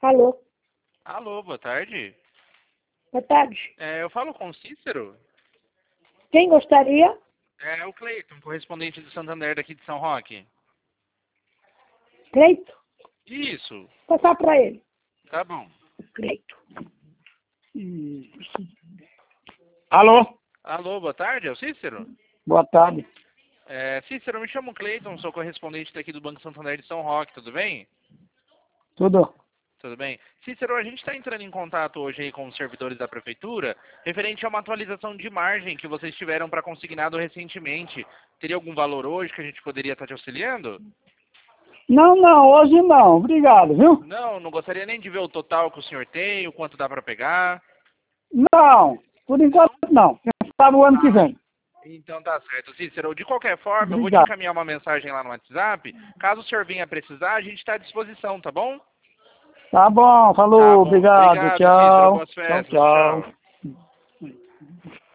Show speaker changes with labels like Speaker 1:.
Speaker 1: Alô,
Speaker 2: Alô, boa tarde.
Speaker 1: boa tarde.
Speaker 2: Eu falo com o Cícero.
Speaker 1: Quem gostaria?
Speaker 2: É o Cleiton, correspondente do Santander daqui de São Roque.
Speaker 1: Cleito?
Speaker 2: Isso,
Speaker 1: Passar para ele.
Speaker 2: tá bom.
Speaker 1: Cleito.
Speaker 3: Alô?
Speaker 2: Alô, boa tarde, é o Cícero?
Speaker 3: Boa tarde.
Speaker 2: Cícero, me chamo Cleiton, sou correspondente daqui do Banco Santander de São Roque, tudo bem?
Speaker 3: Tudo?
Speaker 2: Tudo bem. Cícero, a gente está entrando em contato hoje aí com os servidores da Prefeitura, referente a uma atualização de margem que vocês tiveram para consignado recentemente. Teria algum valor hoje que a gente poderia estar te auxiliando?
Speaker 3: Não, hoje não. Obrigado, viu?
Speaker 2: Não gostaria nem de ver o total que o senhor tem, o quanto dá para pegar.
Speaker 3: Não, por enquanto não. Quem sabe o ano que vem.
Speaker 2: Então tá certo, Cícero. De qualquer forma, eu vou te
Speaker 3: Obrigado.
Speaker 2: encaminhar uma mensagem lá no WhatsApp. Caso o senhor venha precisar, a gente está à disposição, tá bom?
Speaker 3: Tá bom,
Speaker 2: Tá
Speaker 3: falou,
Speaker 2: bom.
Speaker 3: obrigado,
Speaker 2: Obrigado, Cícero.
Speaker 3: tchau.
Speaker 2: Boas
Speaker 3: Tchau,
Speaker 2: festas.
Speaker 3: tchau.
Speaker 2: Tchau.